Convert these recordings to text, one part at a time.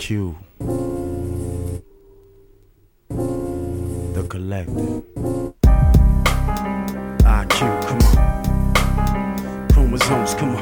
IQ, the collective. IQ, come on. Chromosomes, come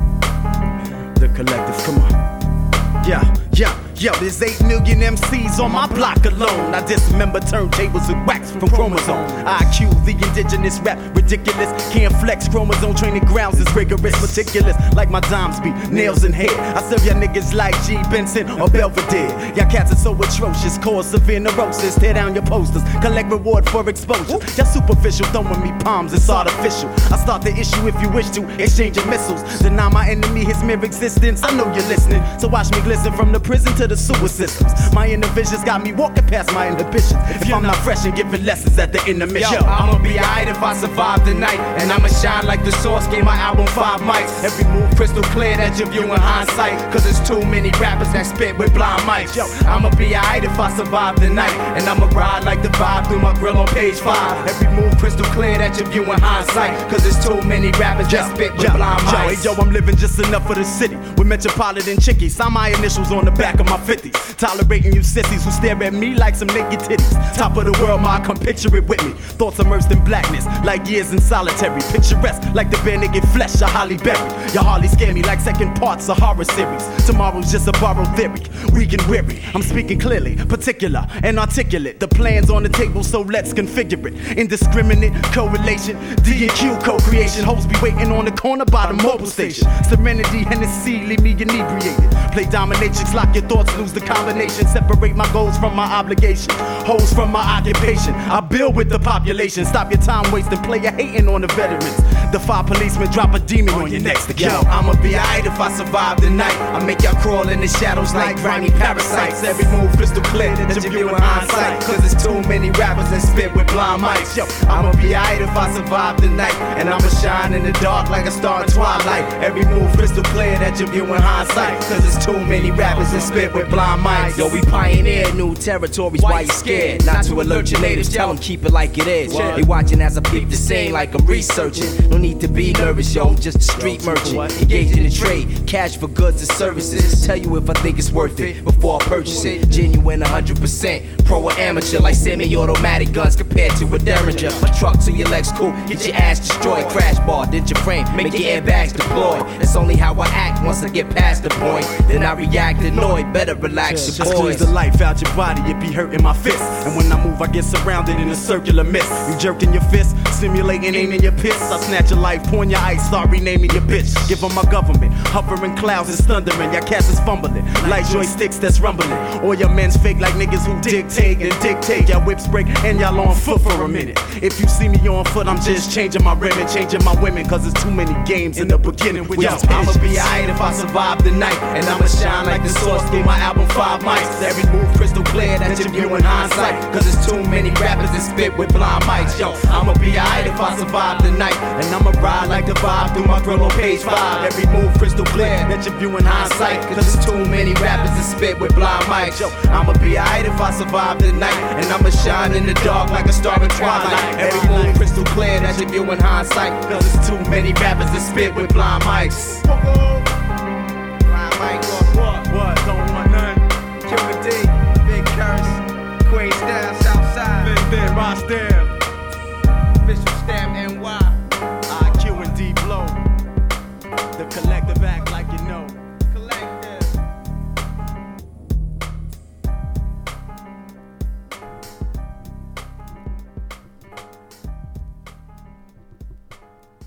on. The collective, come on. Yeah. Yo, there's 8 million MCs on my block alone. I dismember turntables with wax from chromosome. IQ, the indigenous rap, ridiculous. Can't flex, chromosome training grounds is rigorous, meticulous. Like my dimes be nails in hair. I serve y'all niggas like G. Benson or Belvedere. Y'all cats are so atrocious, cause severe neurosis. Tear down your posters, collect reward for exposure. Y'all superficial, throwing me palms, it's artificial. I start the issue if you wish to, exchanging missiles. Deny my enemy his mere existence. I know you're listening, so watch me glisten from the prison to the sewer systems. My inner visions got me walking past my inhibitions. If I'm not fresh and giving lessons at the intermission. Yo, I'ma be alright if I survive the night. And I'ma shine like the Source gave my album 5 mics. Every move crystal clear that you view in hindsight. Cause there's too many rappers that spit with blind mics. Yo, I'ma be alright if I survive the night. And I'ma ride like the vibe through my grill on page 5. Every move crystal clear that you view in hindsight. Cause there's too many rappers that spit with blind mics. Yo, I'm living just enough for the city. With metropolitan chickies, sign my initials on the back of my 50s. Tolerating you sissies who stare at me like some naked titties. Top of the world, ma, come picture it with me. Thoughts immersed in blackness, like years in solitary. Picturesque, like the bare naked flesh of Holly Berry. You hardly scare me like second parts of horror series. Tomorrow's just a borrowed theory, weak and weary. I'm speaking clearly, particular and articulate. The plan's on the table, so let's configure it. Indiscriminate correlation, D and Q co-creation. Hoes be waiting on the corner by the mobile station. Serenity, Hennessy, leave me inebriated. Play dominatrix, lock your thoughts, lose the combination. Separate my goals from my obligation, hoes from my occupation. I build with the population. Stop your time wasting, player hating on the veterans. The 5 policemen drop a demon on your next to kill. Yo, I'ma be alright if I survive the night. I make y'all crawl in the shadows like grimy parasites. Every move crystal clear that you view in hindsight. Cause there's too many rappers that spit with blind mics. Yo, I'ma be alright if I survive the night. And I'ma shine in the dark like a star in twilight. Every move crystal clear that you view in hindsight. Cause there's too many rappers that spit with blind mics. Yo, we pioneer new territories, why you scared? Not to alert your natives, tell them keep it like it is. They watching as I peep the scene like I'm researching. No need to be nervous, yo, I'm just a street merchant. Engaged in the trade, cash for goods and services. Tell you if I think it's worth it before I purchase it. Genuine 100%, pro or amateur, like semi-automatic guns compared to a Derringer. My truck to your legs cool, get your ass destroyed. Crash bar, dent your frame, make your airbags deploy. That's only how I act once I get past the point. Then I react annoyed, better relax your Just boys. squeeze the life out your body, it be hurting my fist. And when I move, I get surrounded in a circular mist. You jerking your fist, simulating aiming your piss. I snatch your life, point your ice, start renaming your bitch. Give them my government, hovering clouds is thundering. Your cats is fumbling, like joysticks that's rumbling. All your men's fake like niggas who dictate and dictate. Y'all whips break and y'all on foot for a minute. If you see me on foot, I'm just changing my rim and changing my women. Cause there's too many games in the beginning with y'all. I'ma be alright if I survive the night. And I'ma shine like the Source gave my album 5 mics. Every move crystal clear that you view in hindsight. Cause there's too many rappers that spit with blind mics. Yo, I'ma be alright if I survive the night. And I'ma ride like the vibe through my grill on page 5. Every move crystal clear that you view in hindsight. Cause there's too many rappers that spit with blind mics. Yo, I'ma be alright if I survive the night. And I'ma shine in the dark like a star in twilight. Every move crystal clear that you view in hindsight. Cause there's too many rappers that spit with blind mics. Blind mic What? Don't want none. Killer D, Big Curse, Queen Style, Southside, Then Rosdale, Official Stamp NY. IQ and D Blow. The collective act like you know.